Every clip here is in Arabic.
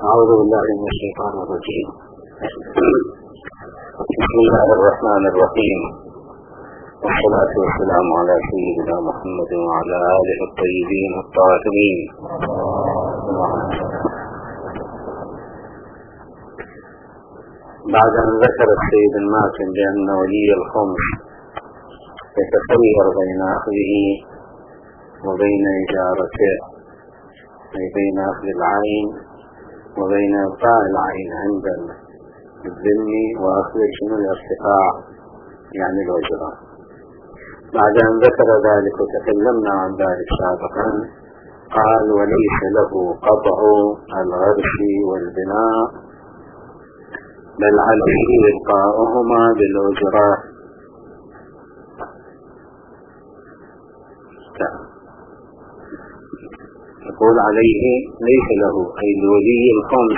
أعوذ بالله من الشيطان الرجيم. بسم الله الرحمن الرحيم، والصلاة والسلام على سيدنا محمد وعلى آله الطيبين الطاهرين. بعد أن ذكر السيد الماتن بأن ولي الخمس يتخير بين أخذه وبين إجارته، أي بين أخذ العين وبين إبقاء العين عند الذمي وأخذ شنو الارتفاع يعني الأجرة. بعد أن ذكر ذلك وتكلمنا عن ذلك سابقا، قال وليس له قطع الغرس والبناء بل عليه إبقاؤهما بالأجرة. يقول عليه ليس له، أي لولي الخمس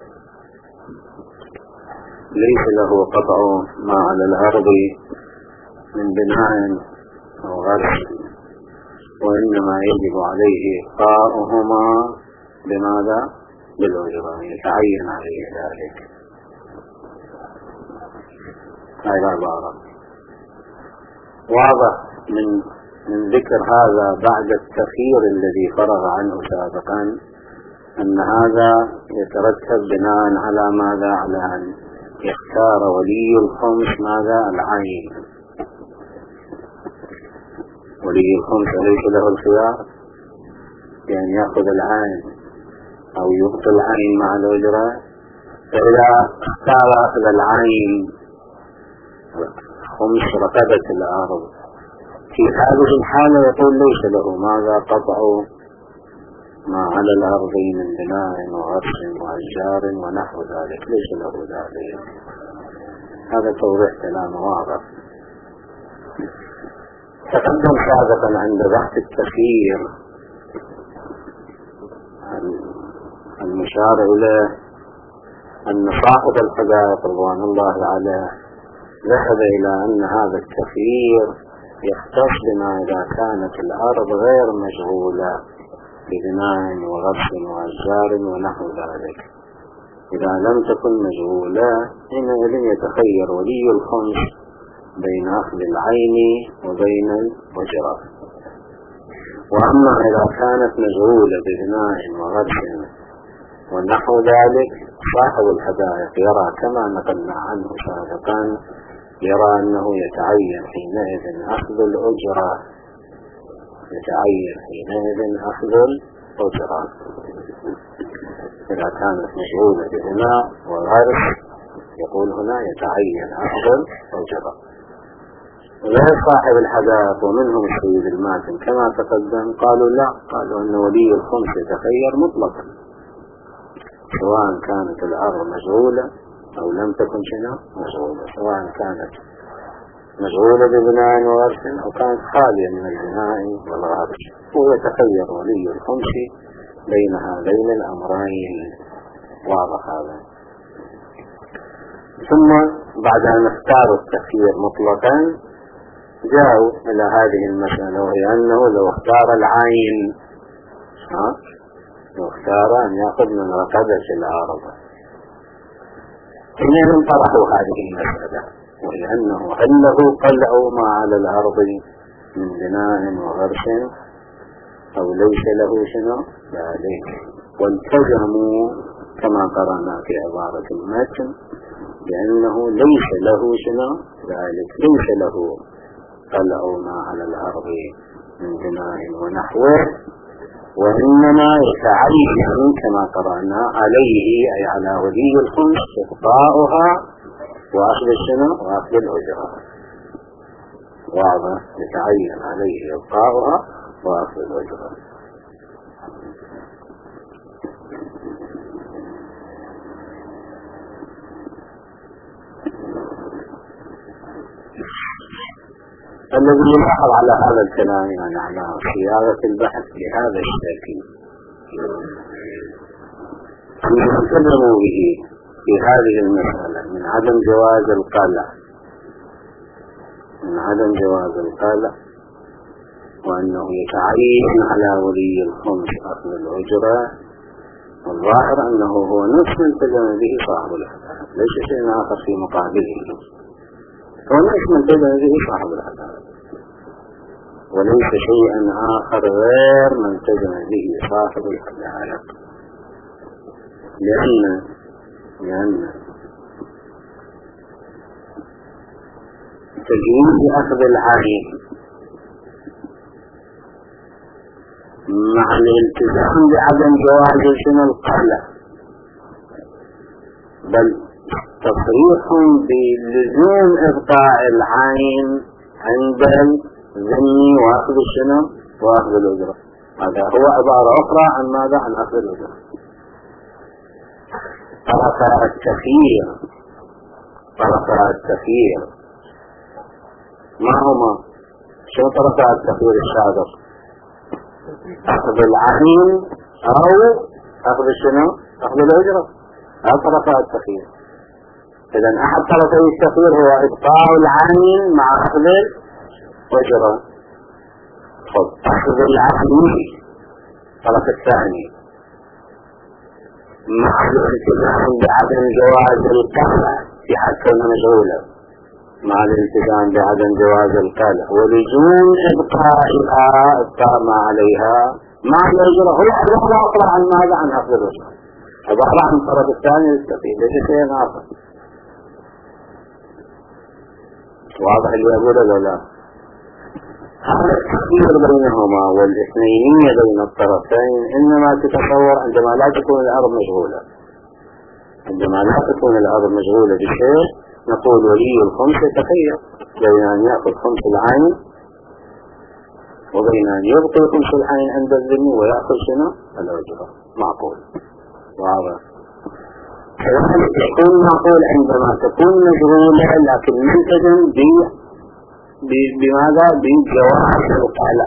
ليس له قطع ما على الأرض من بناء أو غرس، وإنما يجب عليه إبقاؤهما بماذا؟ بالأجرة، يتعين عليه ذلك. هذا عبارة واضح من ذكر هذا بعد التخيير الذي فرغ عنه سابقا، أن هذا يترتب بناء على ماذا؟ على أن يختار ولي الخمس ماذا؟ العين. ولي الخمس ليس له الخيار بأن يأخذ العين أو يبقي العين مع الأجرة، فإذا اختار أخذ العين خمس ركبت الأرض، في هذه الحالة يقول ليس له ماذا؟ قطع ما على الأرض من بناء وغرس وأشجار ونحو ذلك، ليس له ذلك. هذا توضيح كلام واضح. تقدم سابقا عند بحث التخيير المشار إليه أن صاحب الحدائق رضوان الله عليه ذهب إلى أن هذا التخيير يختص بما إذا كانت الأرض غير مشغولة ببناء وغرس وأشجار ونحو ذلك. إذا لم تكن مشغولة حينئذ يتخير ولي الخمس بين أخذ العين وبين الأجرة. وأما إذا كانت مشغولة ببناء وغرس ونحو ذلك، صاحب الحدائق يرى كما نقلنا عنه سابقا، يرى أنه يتعين حينئذ أخذ الأجرة، يتعين حينئذ أخذ الأجرة إذا كانت مشغولة ببناء وغرس. يقول هنا يتعين أخذ الأجرة. غير صاحب الحدائق ومنهم السيد الماتن كما تقدم قالوا لا، قالوا أن ولي الخمس يتخير مطلقا سواء كانت الأرض مشغولة أو لم تكن شنو مشغولة، سواء كانت مشغولة ببناء وغرس أو كانت خالية من البناء والغرس، هو يتخير ولي الخمس بين هذين الأمرين. واضح هذا. ثم بعد أن اختاروا التخيير مطلقا جاءوا إلى هذه المسألة، وهي أنه لو اختار العين، لو اختار أن يأخذ من رقبة الأرض، حينئذ طرحوا هذه المسألة، وهي أنه هل له قلع ما على الأرض من بناء وغرس أو ليس له شنو ذلك. والتزموا كما قرأنا في عبارة المتن بأنه ليس له شنو ذلك، ليس له قلع ما على الأرض من بناء ونحوه، وإنما يتعين كما قرأنا عليه، أي على ولي الخمس، إبقاؤها وأخذ الشنو وأخذ الأجرة. واضح، يتعين عليه إبقاؤها وأخذ الأجرة. الذي يلاحظ على هذا الكلام يعني على صياغة البحث بهذا الشكل أن يتكلموا به في هذه المسألة من عدم جواز القلع، من عدم جواز القلع، وأنه يتعين على ولي الخمس أخذ الأجرة، الظاهر أنه هو نفس التزم به صاحب العدالة، ليس شيء آخر في مقابله، هو نفس التزم به صاحب العدالة، وليس شيئا آخر غير من التزم به صاحب العدالة. لأن تجويز أخذ العين مع الالتزام بعدم جواز شنو القلة، بل تصريح بلزوم إبقاء العين عند الذمي وأخذ شنو وأخذ الأجرة. هذا هو عبارة أخرى عن ماذا؟ عن أخذ الأجرة. طرفا التخيير ما هما؟ شو طرفا التخيير الشاذر؟ أخذ العين أو أخذ شنو؟ أخذ الأجرة. هذا طرفا التخيير. إذا أحد طرفي التخيير هو إبقاء العين مع أخذ الأجرة. أخذ العين الطرف الثاني مع الالتزام بعدم جواز القلع في حق المشغولة، مع الالتزام بعدم جواز القلع ولزوم إبقاء ما عليها مع الأجرة. هو عبارة أخرى عن ماذا؟ عن أخذ الأجرة، عبارة عن الطرف الثاني للتقييد، ليس شيء آخر. واضح اللي أقول ولا لا؟ هذا التخيير بينهما والاثنينية بين الطرفين إنما تتصور عندما لا تكون الأرض مشغولة. عندما لا تكون الأرض مشغولة بشيء نقول ولي الخمس يتخير بين أن يأخذ خمس العين وبين أن يبقي خمس العين عند الذمي ويأخذ شنو؟ الأجرة. معقول. واضح. كذلك يكون معقول عندما تكون مشغولة لكن ملتزم بماذا؟ بجواز القلع.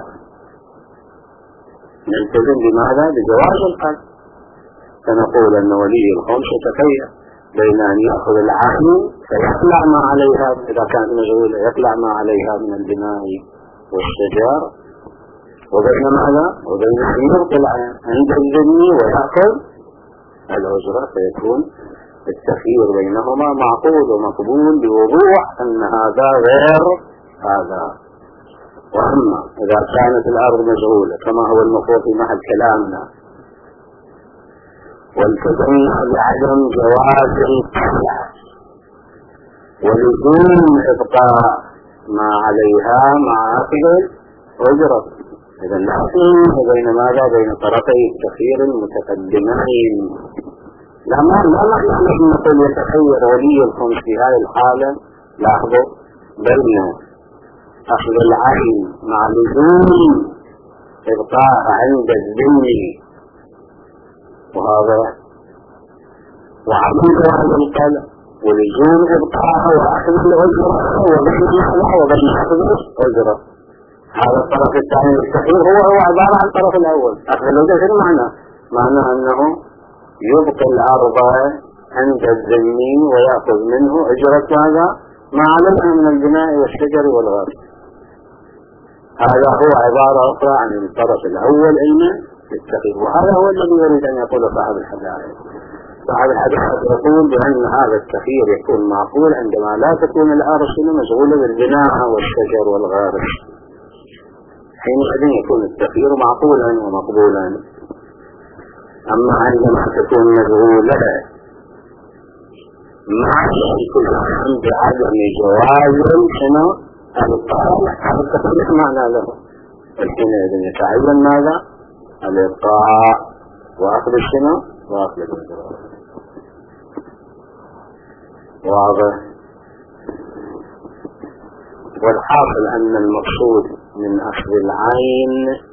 نلتزم بماذا؟ بجواز القلع. فنقول أن ولي الخمس يتخير بين أن يأخذ العين فيقلع ما عليها إذا كانت مشغولة، يقلع ما عليها من البناء والشجار، وبين ماذا؟ وبين أن يبقي العين عند الذمي ويأخذ الأجرة، فيكون التخيير بينهما معقول ومقبول بوضوح أن هذا غير هذا. وأما إذا كانت الأرض مشغولة كما هو المفروض في محل كلامنا والتزمنا بعدم جواز القلع ولزوم إبقاء ما عليها مع أخذ الأجرة، إذا نحن بين ماذا؟ بين طرفي التخيير المتقدمين. لا نحن نقول يتخير ولي الخمس في هذه الحالة، لاحظوا، بين أخذ العين مع لزوم إبقاء عند الذمي وهذا وعدم جواز القلع ولزوم إبقاءه وأخذ الأجرة وبين أخذ الأجرة. هذا الطرف الثاني التخيير هو عبارة عن الطرف الأول. أخذ الأجرة شنو معنى أنه يبقي الأرض عند الذمي ويأخذ منه أجرة هذا ما علمها من البناء والشجر والغرس. هذا هو عبارة أخرى عن الطرف الأول للتخيير، وهذا هو الذي يريد أن يقول صاحب الحدائق. صاحب الحدائق يقول بأن هذا التخيير يكون معقول عندما لا تكون الأرض مشغولة بالبناء والشجر والغرس، حينئذ يكون التخيير معقولا ومقبولا. أما عندما تكون مشغولة مع بعدم جواز شنو الإبقاء، هذا التخيير معنى له، حينئذ يتعين ماذا؟ الإبقاء وأخذ شنو؟ وأخذ الأجرة. واضح. والحاصل أن المقصود من أخذ العين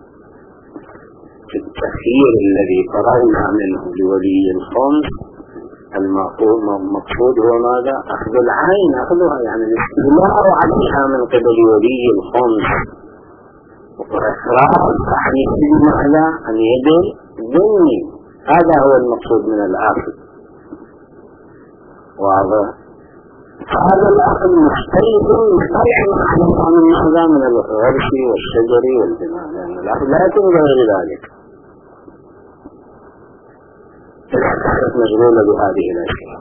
في التخيير الذي قررنا منه لولي الخمس المقصود هو ماذا؟ أخذ العين، أخذها يعني الاستيلاء عليها من قبل ولي الخمس وإخراج تحريف ماذا؟ عن يد الذمي. هذا هو المقصود من الأخذ. واضح. هذا الأخذ مختلف عن ماذا؟ من الغرس والشجر والبناء، لأن الأخذ لا يكون غير ذلك. كانت مشغولة بهذه الأشياء.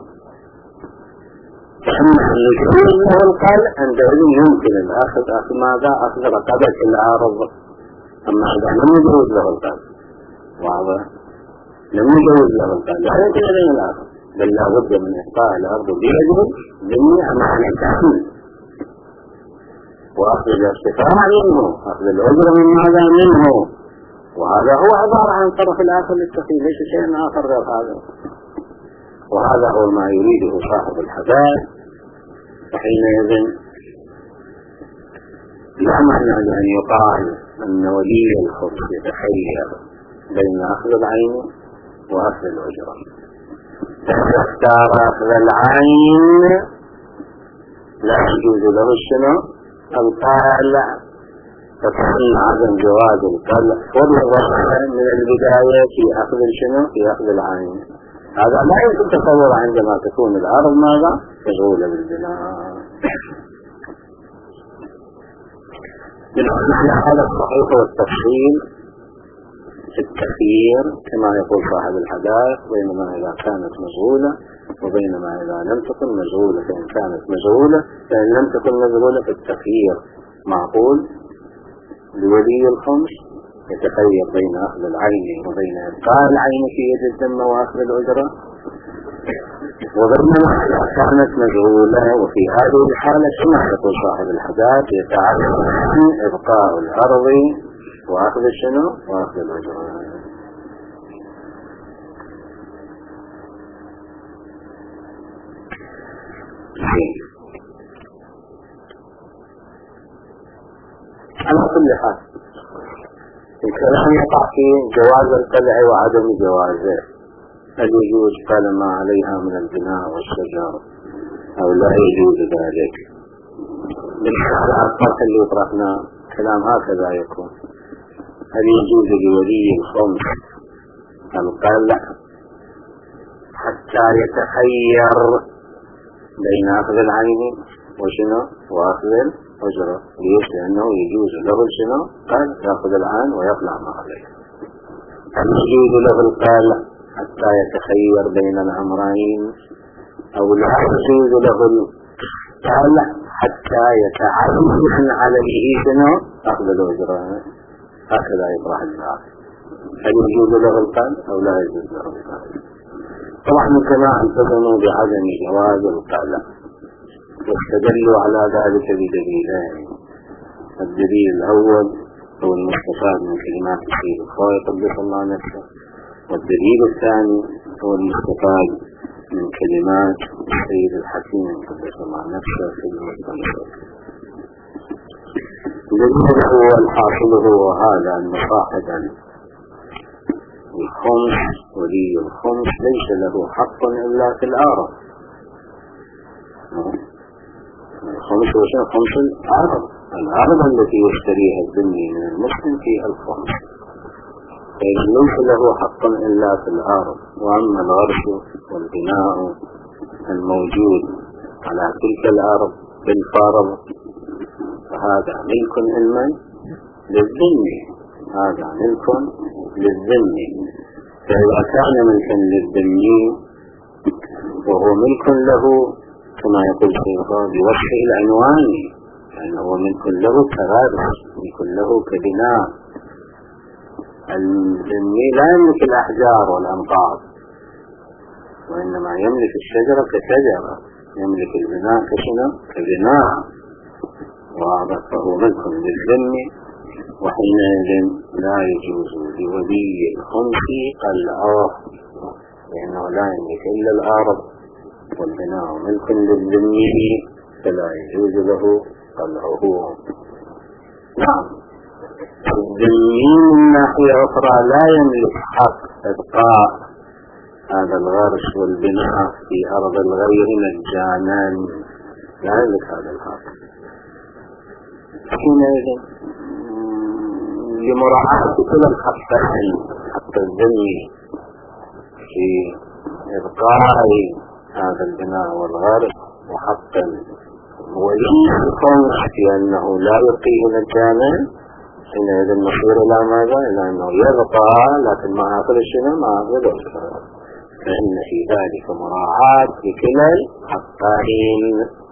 فأما النزول له القلب عندئذ يمكن الأخذ ماذا أخذ رقبة العارض. أما إذا لم يجوز له القلب واضح لم يجوز له القلب لا يمكن أن الأخذ، بل لا بد من إقطاع الأرض بيده جميع معنى التحمل وأخذ الارتفاع منه، أخذ الأجر من هذا منه، وهذا هو عبارة عن طرف الآخر للتقي، ليس شيء آخر غير هذا. وهذا هو ما يريده صاحب الحداث. فحينئذ لا معنى أن يقال أن ولي الخبز يتخير بين أخذ العين وأخذ الأجرة، فإذا اختار أخذ العين لا يجوز له الشنو القلع، فكان عدم جواز القلع والرغبة من البداية في أخذ الشنو في أخذ العين. هذا لا يمكن تصور عندما تكون الأرض ماذا مشغولة بالبناء. بالنسبة هذا الصحيح والتفصيل في التخيير كما يقول صاحب الحداث بينما إذا كانت مشغولة وبينما إذا لم تكن مشغولة. فإن كانت مشغولة فإن لم تكن مشغولة في التخيير معقول لولي الخمس يتخير بين أخذ العين وبين إبقاء العين في يد الذمة وأخذ الأجرة، وبينما إذا كانت مشغولة وفي هذه الحالة كما يقول صاحب الحداث يتعلم إبقاء الأرض وأخذ الشنو وأخذ الأجرة. على كل حال الكلام يقع في جواز القلع وعدم جوازه. هل يجوز قال ما عليها من البناء والشجر أو لا يجوز ذلك؟ بالنسبة للأطراف اللي طرحنا كلام هكذا يكون. هل يجوز لولي الخمس القلع حتى يتخير بين أخذ العين وشنو وأخذ الأجرة؟ ليش؟ لأنه يجوز له شنو قال يأخذ العين ويقلع ما عليه. هل يجوز له القلع حتى يتخير بين الأمرين أو لا يجوز له القلع حتى يتعين عليه شنو أخذ الأجرة؟ هكذا يطرح الباب. هل يجوز له القلع أو لا يجوز له القلع؟ طبعا كما التزموا بعدم جواز القلع واستدلوا على ذلك بدليلين. الدليل الأول هو المستفاد من كلمات السيد الخوي قدس الله نفسه، والدليل الثاني هو المستفاد من كلمات السيد الحكيم قدس الله نفسه في المستنصر. الدليل هو الحاصل هو هذا أن صاحبا الخمس ولي الخمس ليس له حق إلا في الأرض. الخمس هو شيء خمس الأرض التي يشتريها الذمي من المسلم في الخمس، ليس له حق إلا في الأرض. وأما الغرس والبناء الموجود على تلك الأرض بالفرض فهذا ملك علما للذمي، هذا ملك للذمي. فإذا كان ملكا للذمي وهو ملك له كما يقول الشيخ بوصفه العنواني، لأنه ملك له كغارس، ملك له كبناء. الذمي لا يملك الأحجار والأمطار، وإنما يملك الشجرة كشجرة، يملك البناء كبناء، فهو ملك للذمي. وحينئذ لا يجوز لولي الخمس قلعه، لأنه لا يملك إلا الأرض والبناء ملك للذمي فلا يجوز له قلعه. نعم، الذمي من ناحية أخرى لا يملك حق إبقاء هذا الغرس والبناء في أرض الغير مجانا، لا يملك هذا الحق. حينئذ لمراعاة كل الخطين حتى الذمي في إبقاء هذا البناء والغرس وحق ولي الخمس في أنه لا يبقيه مجانا، حينئذ نصير إلى ماذا؟ إلى أنه يبقى لكن ما أخذ الشنو ما أخذ. فإن في ذلك مراعاة لكلا الحقين.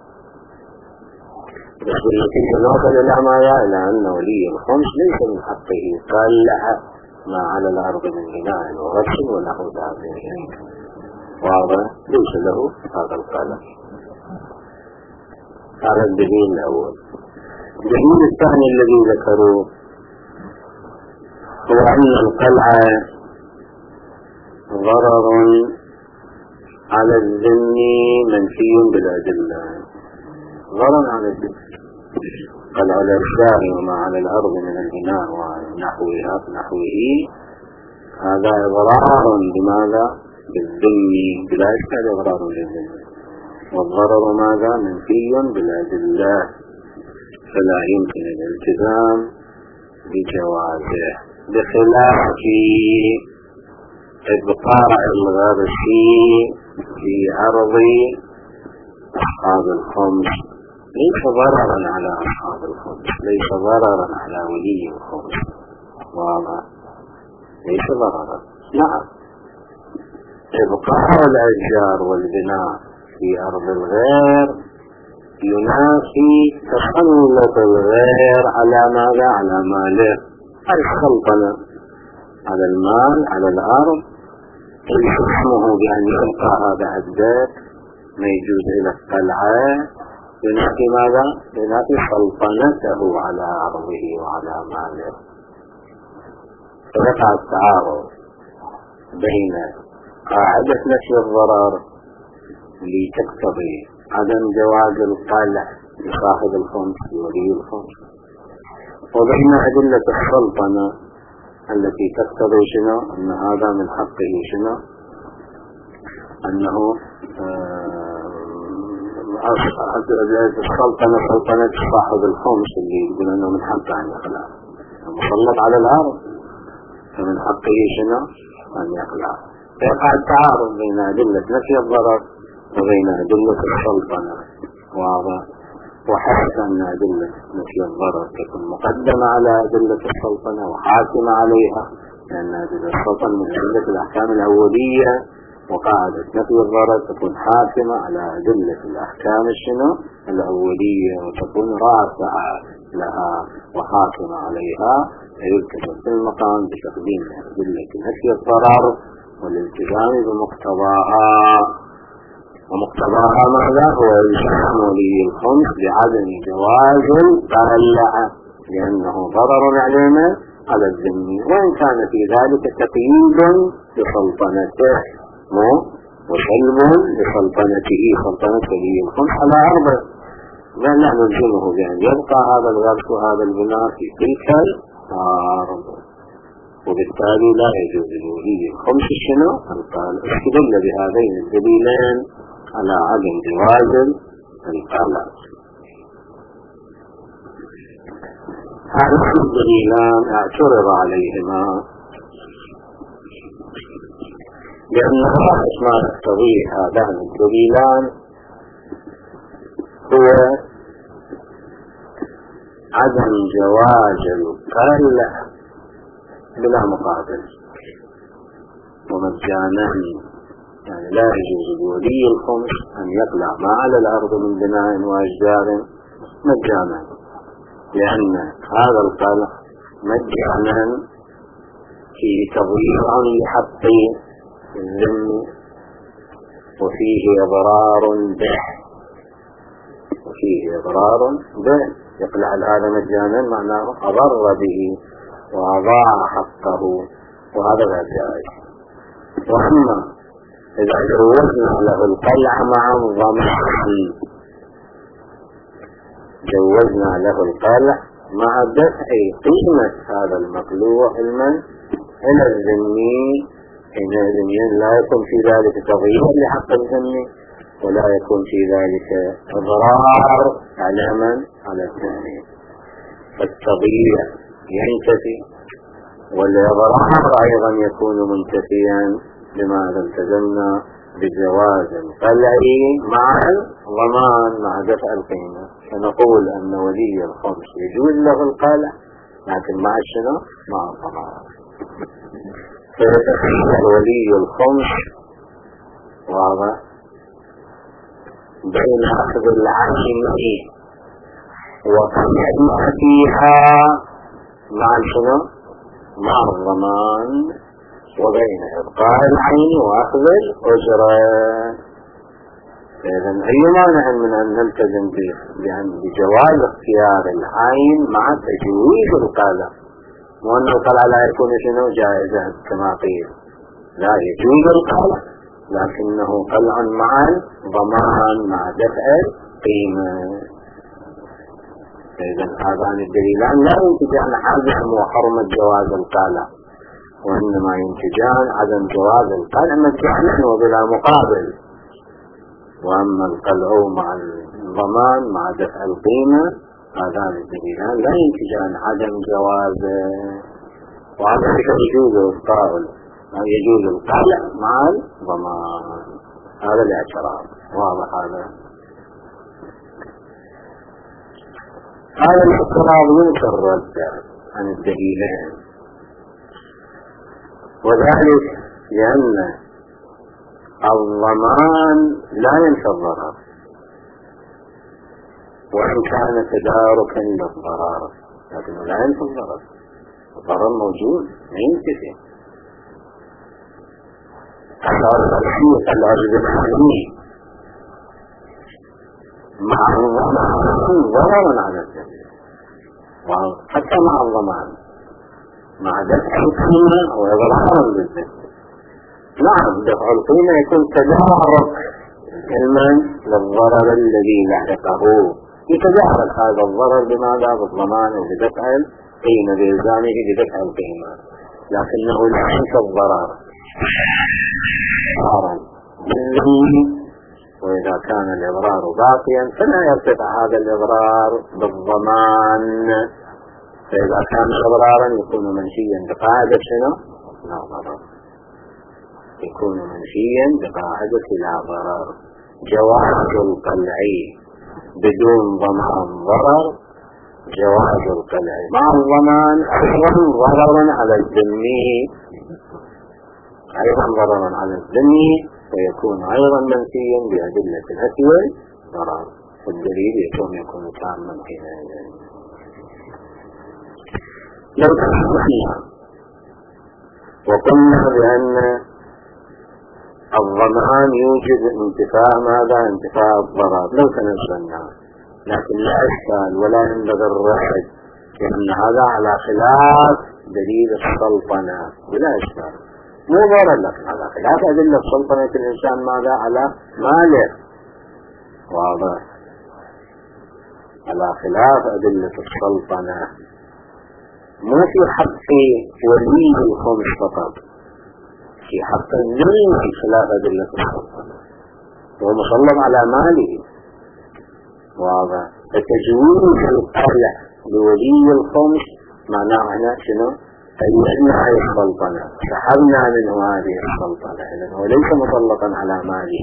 بس بالنتيجة نوصل إلى أن ولي الخمس ليس من حقه قلع ما على الأرض من بناء وغسل ونحو ذلك، واضح؟ ليس له هذا القلع. هذا الدليل الأول. الدليل الثاني الذي ذكروه هو أن القلع ضرر على الذمي منفي بالأدلة. ضرر على الذمي، قلع الأشجار وما على الأرض من البناء ونحوه هذا إضرار بماذا؟ بالذمي بلا إشكال، إضرار للذمي، والضرر ماذا؟ منفي بالأدلة، فلا يمكن الالتزام بجوازه، بخلاف إبقاء الغرس في أرض أصحاب الخمس. ليس ضررا على أصحاب الخمس، ليس ضررا على ولي الخمس، واضح؟ ليس ضررا. نعم، إبقاء الأشجار والبناء في أرض الغير ينافي تسلط الغير على ماذا؟ على ماله، السلطنة على المال على الأرض. يحكمه بأن يبقى هذا الذات ما يجوز إلى القلعة، ينافي ماذا؟ ينافي سلطنته على أرضه وعلى ماله. فوقع التعارض بين قاعدة نفي الضرر لتقتضي عدم جواز القلع لصاحب الخمس ولي الخمس، وبين أدلة السلطنة التي تقتضي شنو؟ أن هذا من حقه شنو؟ أنه السلطنة سلطنة صاحب الخمس اللي يقول أنه من حقه أن يقلع، مسلط على الأرض، فمن حقه شنو؟ أن يقلع. يقع التعارض بين أدلة نفي الضرر وبين أدلة السلطنة، واضح؟ وحتى أن أدلة نفي الضرر تكون مقدمة على أدلة السلطنة وحاكمة عليها، لأن أدلة السلطنة من أدلة الأحكام الأولية، وقاعدة نفي الضرر تكون حاكمة على أدلة الأحكام الأولية، وتكون رافعة لها وحاكمة عليها. فيلتزم في المقام بتقديم أدلة نفي الضرر والالتزام بمقتضاها، ومقتضاها ماذا؟ هو التزام ولي الخمس بعدم جواز القلع لأنه ضرر على الذمي، وإن كان في ذلك تقييد لسلطنته وسلب لسلطنته، سلطنة ولي الخمس على أرضه، لا نلزمه بأن يبقى هذا الغرس وهذا البناء في تلك الأرض، وبالتالي لا يجوز لولي الخمس شنو؟ القلع. استدل بهذين الدليلين على عدم جواز القلع. هذين الدليلان اعترض عليهما لأن ما يقتضيه هذان الدليلان هو عدم جواز القلع بلا مقابل ومجانا، يعني لا يجوز لولي الخمس أن يقلع ما على الأرض من بناء وأشجار مجانا، لأن هذا القلع مجانا فيه تضييع لحق الذم وفيه إضرار به، يقلع هذا مجانا معناه أضر به وأضاع حقه، وهذا لا جائز. وأما إذا جوزنا له القلع مع الضمان، جوزنا له القلع مع دفع قيمة هذا المقلوع إلى الذمي، حينئذ لا يكون في ذلك تضييع لحق الذمي ولا يكون في ذلك إضرار على الذمي، فالتضييع ينتفي والإضرار أيضا يكون منتفيا لماذا التزمنا بجواز القلع مع الضمان مع دفع القيمة. فنقول أن ولي الخمس يجوز له القلع لكن مع الشنو؟ مع الضمان. فيتخيل ولي الخمس واضح؟ بين أخذ العين وقيمتها مع شنو؟ مع الضمان، وبين إبقاء العين وأخذ الأجرة. إذن أي مانع من أن نلتزم بجواز اختيار العين مع تجويز القلع، وأنه القلع لا يكون شنو جائزا كما قيل، لا يجوز القلع لكنه قلع مع الضمان مع دفع القيمة. إذن هذان الدليلان لا ينتجان عدم وحرمة جواز القلع، وإنما ينتجان عدم جواز القلع مجانا وبلا مقابل. وأما القلع مع الضمان مع دفع القيمة هذان الدليلان لا ينتجان عدم جوازه، وهذا يجوز يجوز القلع مع الضمان. هذا الاعتراف واضح. هذا الاعتراف ينكر الرد عن الدليلين، وذلك لأن الضمان لا ينفي الضرر، وإن كان تداركا للضرر لكنه لا ينفي الضرر. الضرر موجود ما ينتفي. الأرض الحالي مع الضمان ضرر على الجميع، وحتى مع الضمان مع دفع القيمة وإضرار للجميع. نعم، دفع القيمة يكون تدارك المن للضرر الذي لحقه، يتدارك هذا الضرر بماذا؟ بالضمان وبدفع القيمة، بإلزامه بدفع القيمة، لكنه لا ينفي الضرر. وإذا كان الإضرار باقيا فلا يرتفع هذا الإضرار بالضمان. فإذا كان إضرارا يكون منشيا بقاعدة شنو؟ لا ضرر، يكون منشيا بقاعدة لا ضرر. جواز القلع بدون ضمان ضرر، جواز القلع مع الضمان أيضا ضررا على الذمي، أيضا ضررا على الذمي، فيكون أيضا منفيا بأدلة النفي والضرر، والدليل يكون تاما حينئذ. لو تحدثنا وقلنا بأن الضمان يوجد انتفاء ماذا؟ انتفاء الضرر، لو تنزلنا، لكن لا إشكال ولا ينبغي الرفض، لأن هذا على خلاف دليل السلطنة بلا إشكال، مو ضرر لكن على خلاف أدلة سلطنة الإنسان ماذا؟ على ماله. واضح؟ على خلاف أدلة السلطنة، مو في حق ولي الخمس فقط، في حق الذمي في خلاف أدلة السلطنة، وهو مسلط على ماله. واضح؟ فتجويز القلع لولي الخمس معناه هنا شنو؟ أن هذه السلطنة سحبنا منه هذه السلطنة، إذن هو ليس مطلقا على ماله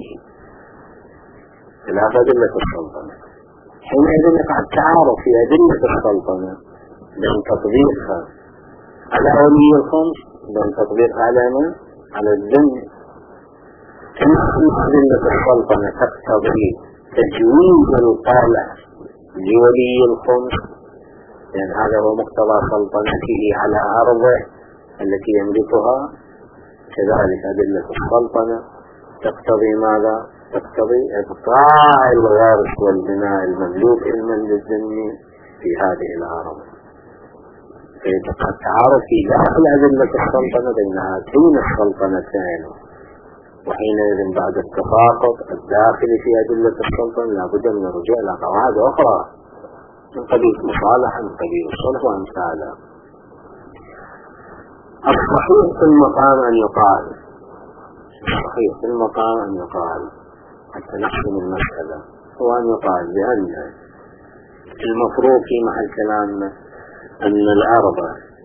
خلاف أدلة السلطنة. حينئذ يقع التعارض في أدلة السلطنة بين تطبيقها على ولي الخمس بين تطبيقها على من؟ على الذمي. كما أن أدلة السلطنة تقتضي تجويز القلع لولي الخمس، لأن هذا هو مقتضى سلطنته على أرضه التي يملكها، كذلك أدلة السلطنة تقتضي ماذا؟ تقتضي إبقاء الوارث والبناء المملوك علما للذمي في هذه الأرض. فيبقى التعارض في داخل أدلة السلطنة بين هاتين السلطنتين، وحينئذ بعد التفاقد الداخل في أدلة السلطنة لابد من الرجوع إلى قواعد أخرى من قبيل المصالحة، من قبيل الصلح وأمثاله. الصحيح في المقام أن يقال، الصحيح في المقام أن يقال حتى نحسم المسألة، هو أن يقال بأن المفروض في محل كلامنا أن الأرض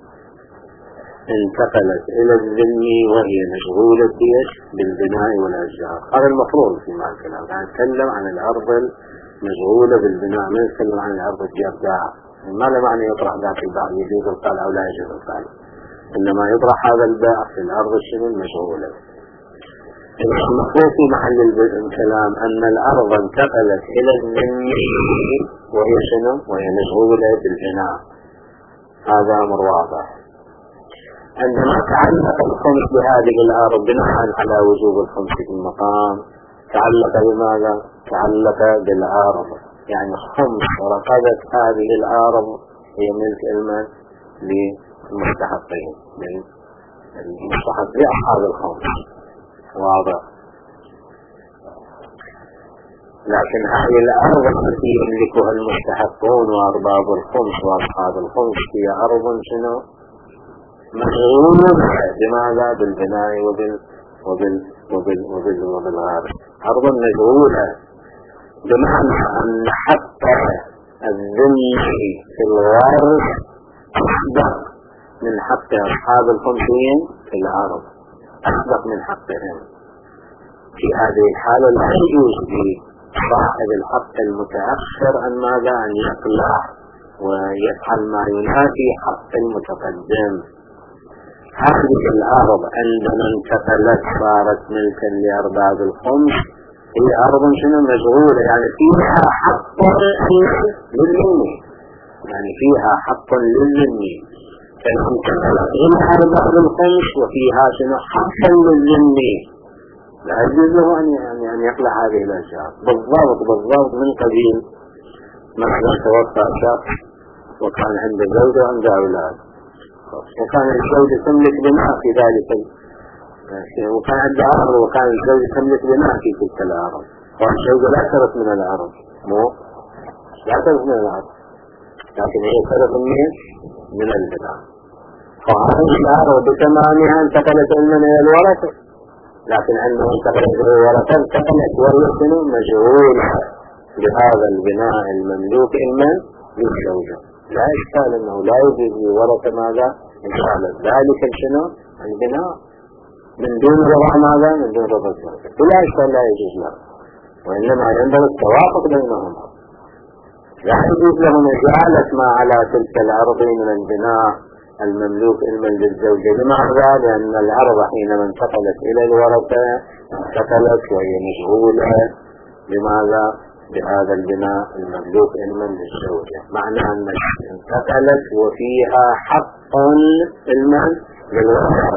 انتقلت إلى الذمي وهي مشغولة بالبناء والأشجار. هذا المفروض في محل كلامنا. نتكلم عن الأرض مشغولة بالبناء، ما نتكلم عن الأرض الجرداء. ما له معنى يطرح ذاك الباع يجوز القلع أو لا يجوز القلع، إنما يطرح هذا الباع في الأرض شنو المشغولة. المفروض في محل الكلام أن الأرض انتقلت إلى الذمي وهي شنو؟ وهي مشغولة بالبناء. هذا أمر واضح. عندما تعلق الخمس بهذه الأرض بناء على وجوب الخمس في المقام، تعلق بماذا؟ تعلق بالأرض، يعني خمس رقبة هذه الأرض هي ملك المال للمستحقين، للمستحق لأصحاب الخمس. واضح. لكن هذه الأرض التي يملكها المستحقون وأرباب الخمس وأصحاب الخمس هي أرض شنو؟ مشغولة بماذا؟ بالبناء وبالغابة. أرض مشغولة بمعنى أن حتى الذمي في الوارث أصدق من حق أصحاب الخمسين في الأرض، أصدق من حقهم. في هذه الحالة لا يجوز لصاحب الحق المتأخر أن ماذا؟ أن يقلع ويفعل ما ينافي حق المتقدم. هذه الأرض عندما انتقلت صارت ملكا لأرباب الخمس، هي أرض شنو؟ مشغولة، يعني فيها حق للذمي، يعني فيها حق للذمي. فانتقلت إلى أرباب الخمس وفيها شنو؟ حق للذمي. لا يجوز له أن يقلع هذه الأشياء. بالضبط من قبيل مثلا توفى شخص وكان عنده زوجة وعنده أولاد، وكان الزوجة تملك بناء في ذلك، وكان عنده أرض وكان الزوجة تملك بناء في تلك الأرض، والزوجة لا ترث من الأرض، لا ترث من الأرض، لكن هي ترث من البناء. فهذه الأرض بتمامها انتقلت إلى الورثة، لكن عندما انتقلت إلى الورثة انتقلت وهي مشغولة بهذا البناء المملوك إلمن للزوجة. لا إشكال أنه لا يجوز للورثة ماذا؟ إنشاء ذلك شنو؟ البناء من دون رضا ماذا؟ من دون رضا الزوجة، بلا إشكال لا يجوز له، وإنما ينبغي التوافق بينهما. لا يجوز لهم إزالة ما على تلك الأرض من البناء المملوك إلمن للزوجة. لماذا؟ لأن الأرض حينما انتقلت إلى الورثة انتقلت وهي مشغولة بماذا؟ بهذا البناء المملوك إلمن للزوجة، معنى أن انتقلت وفيها حق إلمن للورثة.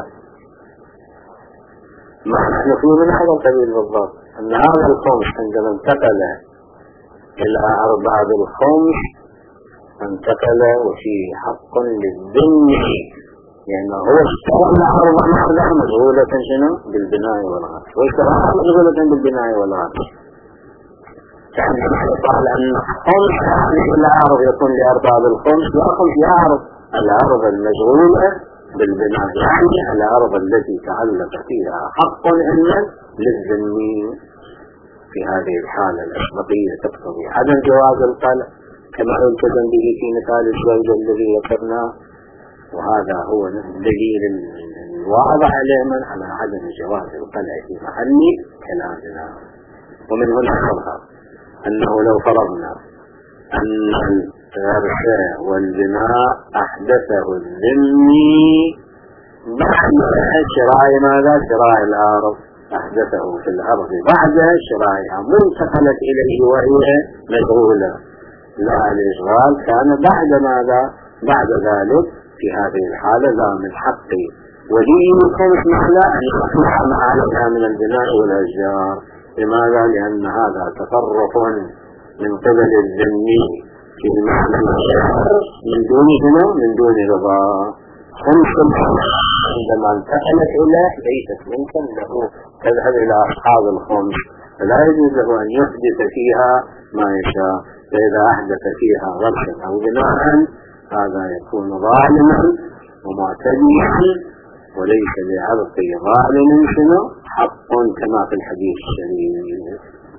ما نحن فيه من هذا القبيل بالضبط، أن هذا الخمس عندما انتقل إلى أرباب الخمس انتقل وفيه حق للذمي، لأنه هو اشترى الأرض ماذا؟ مشغولة شنو؟ بالبناء والغرس، واشتراها مشغولة بالبناء والغرس. يعني قال أن خمس هذه الأرض يكون لأرباب الخمس، لا خمس لأرض الأرض المشغولة بالبناء، يعني الأرض التي تعلق فيها حق إلا للذمي. في هذه الحالة الأسبقية تقتضي عدم جواز القلع كما يلتزم به في مثال الزوجة الذي ذكرناه، وهذا هو الدليل الواضح علينا على عدم جواز القلع في محل كلامنا. ومن هنا نظهر أنه لو فرضنا أن الغرس والبناء أحدثه الذمي بعد شراء ماذا؟ شراء الأرض، أحدثه في الأرض بعد شرائها، منتقلت إليه وهي مشغولة، لا الإشغال كان بعد ماذا؟ بعد ذلك. في هذه الحالة لا من حق ولي الخمس معنى أن يقلع ما عليها من البناء والأشجار. لماذا؟ لأن هذا تصرف من قبل الذمي في المعنى من دون رضا. خمس عندما انتقلت إليه ليست ممكن له تذهب إلى أصحاب الخمس، فلا يجوز له أن يحدث فيها ما يشاء. فإذا أحدث فيها غرسا أو بناء هذا يكون ظالما ومعتديا، وليس لعرق ظالم شنو حق كما في الحديث الشريف،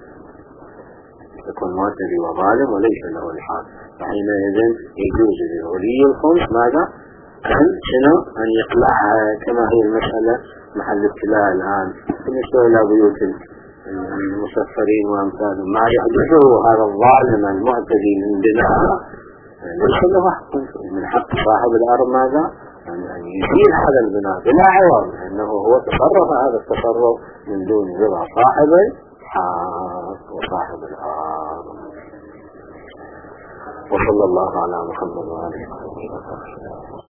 يكون معتدي وظالم وليس له الحق. فحينئذ يجوز لولي الخمس ماذا؟ أن يقلعها كما هي المسألة محل ابتلاء الآن بالنسبة إلى بيوت المسفرين وأمثالهم. ما يحدثه هذا الظالم المعتدي من بناء ليس له حق، من حق صاحب الأرض ماذا؟ أن يزيل هذا البناء بلا عوض، لأنه هو تصرف هذا التصرف من دون رضا صاحب الحق وصاحب الأرض. وصلى الله على محمد وآله وصحبه وسلم.